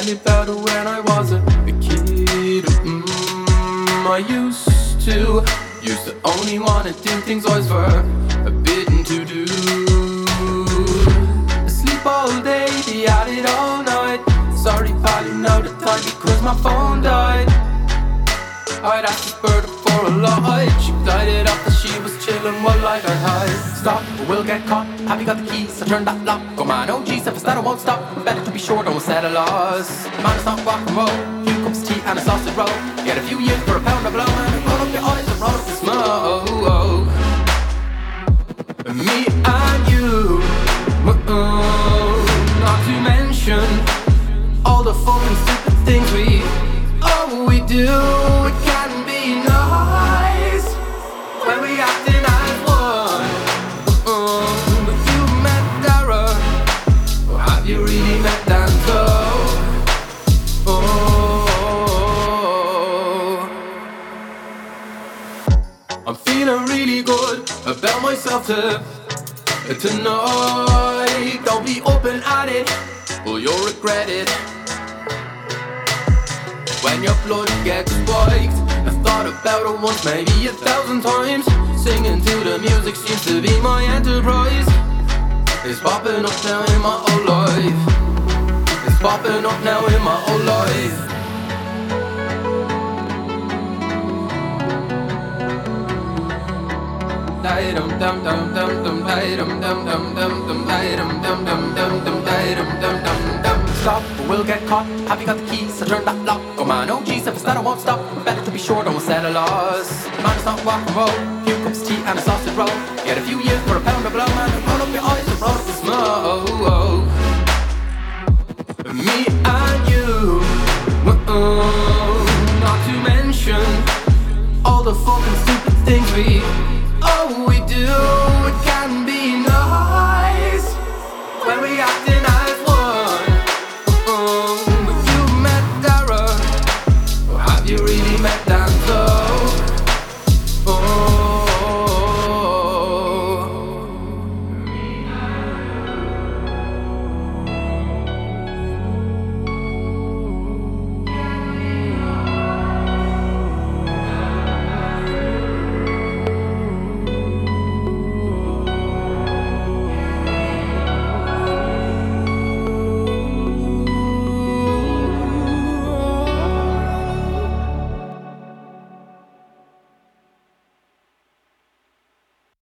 really better when I was a kid. I used to only wanna do things always forbidden to do. Sleep all day, be at it all night. Sorry, falling out of time because my phone died. I'd ask this bird for a light. She glided up as she was chilling while I got high. Stop, or we'll get caught. Have you got the keys? I turned that lock. Oh man, oh geez, if it's that I won't stop. Better to be sure, don't set a loss. Man, it's not rock and roll. Few cups of tea and a sausage roll. Get a few years for a pound of blow and roll up your eyes and roll up the smoke. Me and you, not to mention all the fucking stupid things we do. It can be nice when we acting as one. But you met Dara, or have you really met Danto? I'm feeling really good about myself tonight. Don't be open at it, or you'll regret it. When your blood gets spiked, I thought about it once, maybe 1,000 times. Singing to the music seems to be my enterprise. It's popping up now in my whole life. It's popping up now in my whole life. Dum dum dum dum dum dum dum dum dum dum dum dum dum dum dum dum dum dum. Stop, or we'll get caught. Have you got the keys? I turned that lock. Oh man, oh geez, if it's that I won't stop. Better to be sure, don't set a loss. Man, it's not rock and roll. Few cups of tea and a sausage roll. Get a few years for a pound of blow, man. Roll up your eyes and roll up the smoke. Me and you, not to mention all the fucking stupid things we do. It can be nice when we acting as one. But you met Dara, or have you really met Dan?